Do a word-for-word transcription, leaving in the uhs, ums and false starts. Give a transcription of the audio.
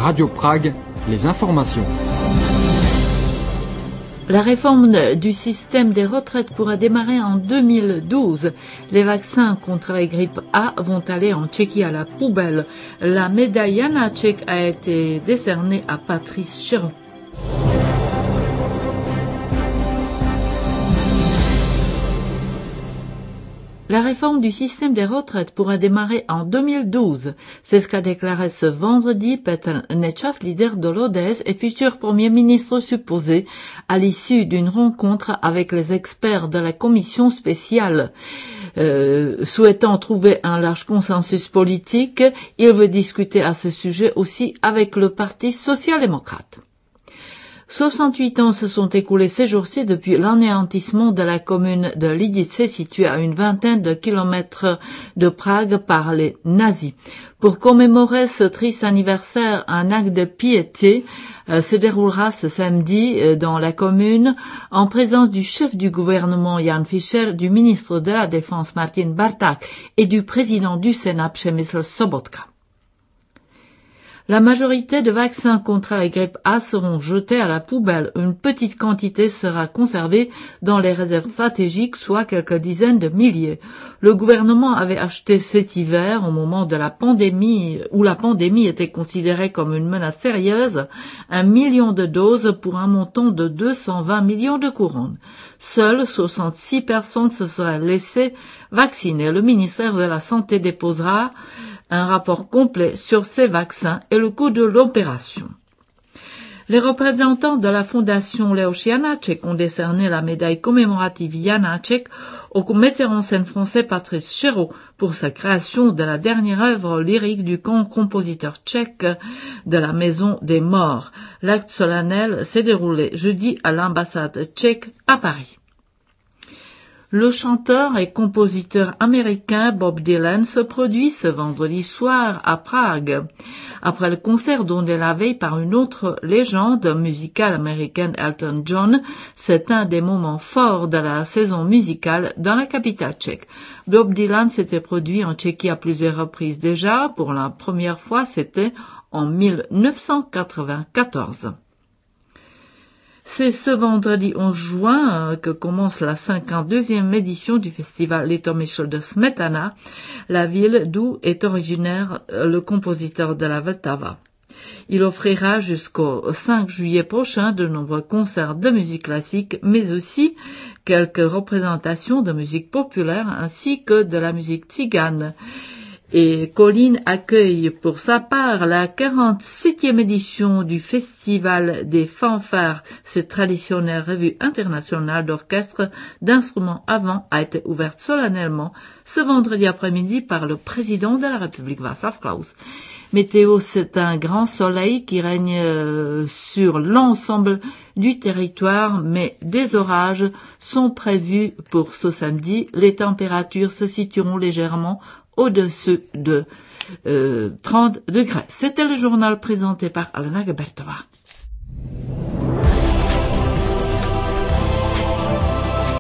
Radio Prague, les informations. La réforme du système des retraites pourra démarrer en deux mille douze. Les vaccins contre la grippe A vont aller en Tchéquie à la poubelle. La médaille Janáček a été décernée à Patrice Chéreau. La réforme du système des retraites pourra démarrer en deux mille douze. C'est ce qu'a déclaré ce vendredi Petr Nečas, leader de l'O D S et futur Premier ministre supposé, à l'issue d'une rencontre avec les experts de la commission spéciale. Euh, souhaitant trouver un large consensus politique, il veut discuter à ce sujet aussi avec le Parti social-démocrate. soixante-huit ans se sont écoulés ces jours-ci depuis l'anéantissement de la commune de Lidice, située à une vingtaine de kilomètres de Prague par les nazis. Pour commémorer ce triste anniversaire, un acte de piété euh, se déroulera ce samedi euh, dans la commune en présence du chef du gouvernement Jan Fischer, du ministre de la Défense Martin Barták et du président du Sénat Přemysl Sobotka. La majorité de vaccins contre la grippe A seront jetés à la poubelle. Une petite quantité sera conservée dans les réserves stratégiques, soit quelques dizaines de milliers. Le gouvernement avait acheté cet hiver, au moment de la pandémie, où la pandémie était considérée comme une menace sérieuse, un million de doses pour un montant de deux cent vingt millions de couronnes. Seules soixante-six personnes se seraient laissées vacciner. Le ministère de la Santé déposera un rapport complet sur ces vaccins et le coût de l'opération. Les représentants de la fondation Leoš Janáček ont décerné la médaille commémorative Janáček au metteur en scène français Patrice Chéreau pour sa création de la dernière œuvre lyrique du grand compositeur tchèque de la Maison des Morts. L'acte solennel s'est déroulé jeudi à l'ambassade tchèque à Paris. Le chanteur et compositeur américain Bob Dylan se produit ce vendredi soir à Prague. Après le concert donné la veille par une autre légende musicale américaine, Elton John, c'est un des moments forts de la saison musicale dans la capitale tchèque. Bob Dylan s'était produit en Tchéquie à plusieurs reprises déjà. Pour la première fois, c'était en mille neuf cent quatre-vingt-quatorze. C'est ce vendredi onze juin que commence la cinquante-deuxième édition du festival Litomyšl de Smetana, la ville d'où est originaire le compositeur de la Vltava. Il offrira jusqu'au cinq juillet prochain de nombreux concerts de musique classique, mais aussi quelques représentations de musique populaire ainsi que de la musique tzigane. Et Colline accueille pour sa part la quarante-septième édition du Festival des fanfares. Cette traditionnelle revue internationale d'orchestres d'instruments à vent a été ouverte solennellement ce vendredi après-midi par le président de la République, Václav Klaus. Météo, c'est un grand soleil qui règne sur l'ensemble du territoire, mais des orages sont prévus pour ce samedi. Les températures se situeront légèrement au-dessus de euh, trente degrés. C'était le journal présenté par Alena Gebertova.